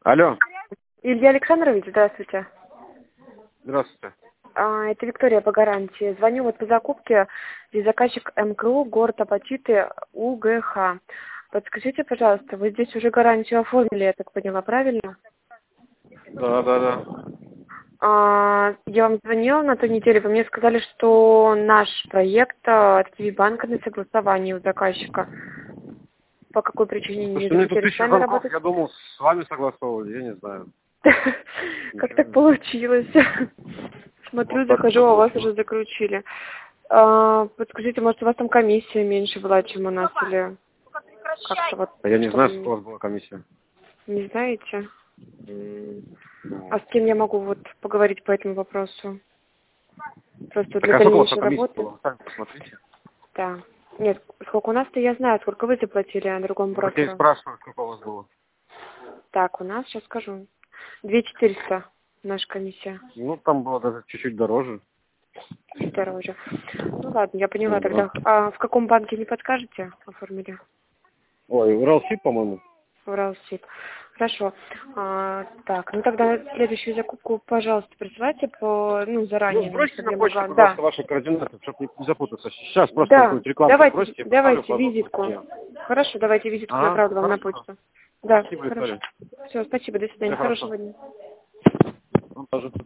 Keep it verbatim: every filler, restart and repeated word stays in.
Алло. Илья Александрович, здравствуйте. Здравствуйте. А, Это Виктория по гарантии. Звоню вот по закупке, здесь заказчик МКУ, город Апатиты, УГХ. Подскажите, пожалуйста, вы здесь уже гарантию оформили, я так поняла, правильно? Да, да, да. А, я вам звонила на той неделе, вы мне сказали, что наш проект а, от Киви-банка на согласовании у заказчика. По какой причине не Слушайте, у меня тут захотели с тысяча нами звонков, работать? я думал, с вами согласовывали, я не знаю. Как так получилось? Смотрю, Вот так это захожу, а у вас получилось. уже заключили. А, подскажите, может, у вас там комиссия меньше была, чем у нас, или как-то вот, А я не знаю, чтобы... что у вас была комиссия. Не знаете? М, А с кем я могу вот поговорить по этому вопросу? Просто Так для а сколько у вас дальнейшей комиссия работы? была? Вы сами посмотрите. Да. Нет, сколько у нас-то я знаю, сколько вы заплатили, а другому Ну, так я и брокеру. спрашиваю, сколько у вас было. Так, у нас, сейчас скажу. Две четыреста наша комиссия. Ну, там было даже чуть-чуть дороже. Чуть дороже. Ну ладно, я поняла Ну, да. тогда. А в каком банке не подскажете? Оформили? Ой, Уралсиб, по-моему. Уралсиб. Хорошо. А, так, ну тогда следующую закупку, пожалуйста, присылайте по, ну, Ну, заранее нам, сбросьте чтобы на я почту, могла. Да. пожалуйста, ваши координаты, чтобы не запутаться. Сейчас просто Да. какую-нибудь рекламку Давайте, сбросите, я поставлю давайте по визитку. мне. Хорошо, давайте визитку А, направлю вам на хорошо. почту. Да, Спасибо, хорошо. Виктория. Все, спасибо, до свидания, Все хорошо. хорошего дня. Ну, даже